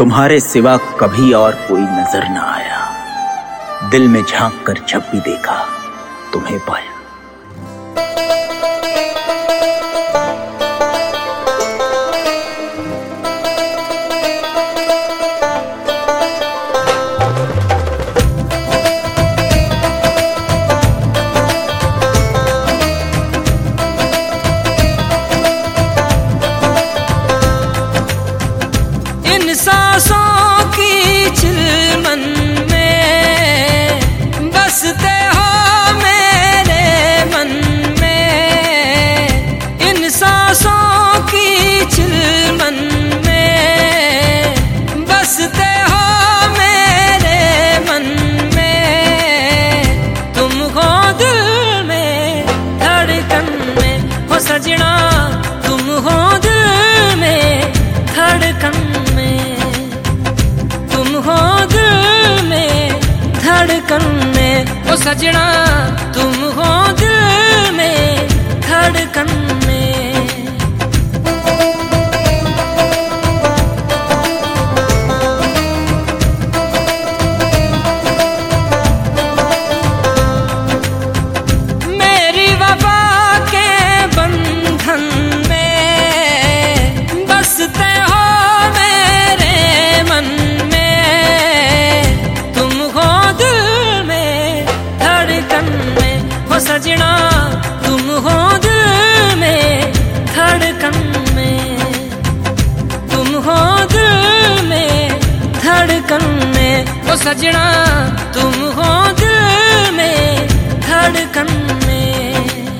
तुम्हारे सिवा कभी और कोई नजर न आया। दिल में झांक कर जब भी देखा तुम्हें पाया। सांसों की चिलमन में बसते हो मेरे मन में। इन सांसों की चिलमन में बसते हो मेरे मन में। तुम हो दिल में धड़कन में हो सजना, तुम हो दिल में धड़कन में। तुम हो दिल में धड़कन में ओ सजना, तुम हो दिल में धड़कन में। मेरी वफा के बंधन में बसते हो मेरे मन में। तुम हो दिल में धड़कन में हो सजना, तुम हो दिल में धड़कन में। तुम हो दिल में धड़कन में ओ सजना, तुम हो दिल में धड़कन में।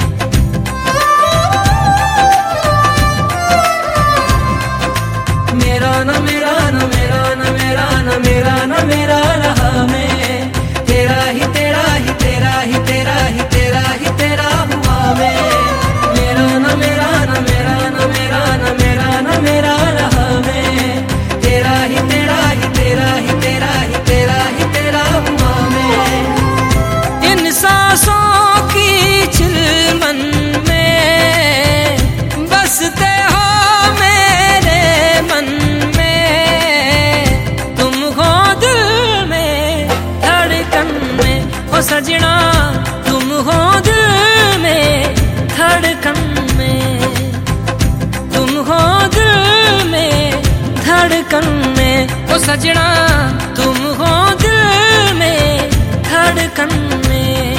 मेरा न मेरा न मेरा न मेरा न मेरा न मेरा रहा मैं, तेरा ही तेरा ही तेरा ही तेरा ही तेरा ही तेरा हुआ मैं। मेरा न मेरा न मेरा न मेरा न मेरा न मेरा रहा मैं, तेरा ही तेरा ही तेरा ही तेरा ही तेरा ही तेरा हुआ मैं। इन सांसों की चिलमन में बसते हो मेरे मन में। तुम हो दिल में धड़कन में हो सजना, तुम हो दिल में धड़कन में। तुम हो दिल में धड़कन में ओ सजना, तुम हो दिल में धड़कन में।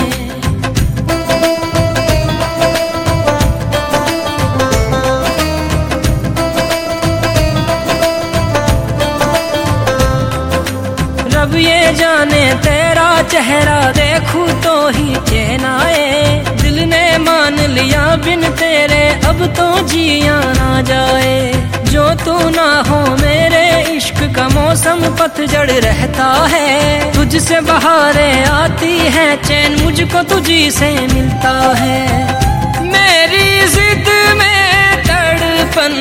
रब ये जाने तेरा चेहरा देखूं तो ही चैन आए। दिल ने मान लिया बिन तेरे अब तो जिया ना जाए। जो तू ना हो मेरे इश्क का मौसम पतझड़ रहता है। तुझसे बहारें आती है चैन मुझको तुझी से मिलता है। मेरी जिद में तड़पन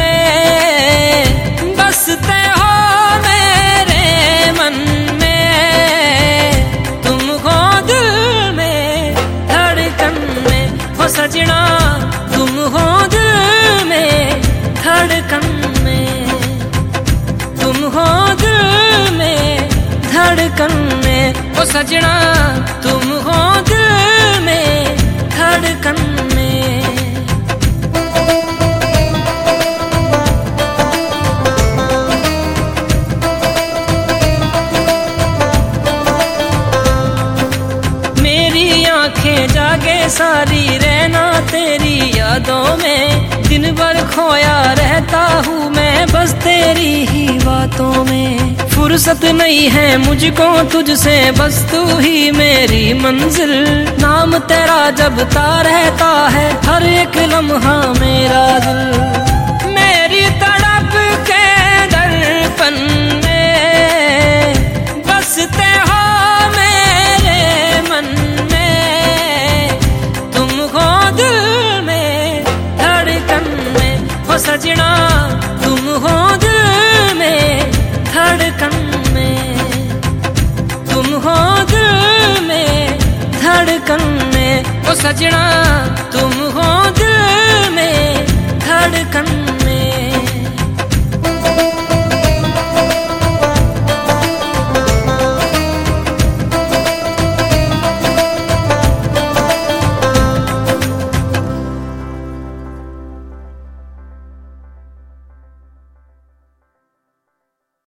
में बसते हो मेरे मन में। तुम हो दिल में धड़कन में हो सजना, तुम हो दिल में धड़कन में। तुम हो दिल में धड़कन में ओ सजना, तुम हो दिल में धड़कन में। मेरी आंखें जागे सारी रहना तेरी यादों में। दिन भर खोया रहता हूँ मैं बस तेरी ही बातों में। फुर्सत नहीं है मुझको तुझसे बस तू ही मेरी मंजिल। नाम तेरा जपता रहता है हर एक लम्हा मेरा दिल। मेरी तड़प के दर्पण में बसते हो मेरे मन में। तुम हो दिल में धड़कन में हो सजना, तुम हो दिल में धड़कन में। तुम हो दिल में धड़कन में ओ सजना, तुम हो दिल में धड़कन में।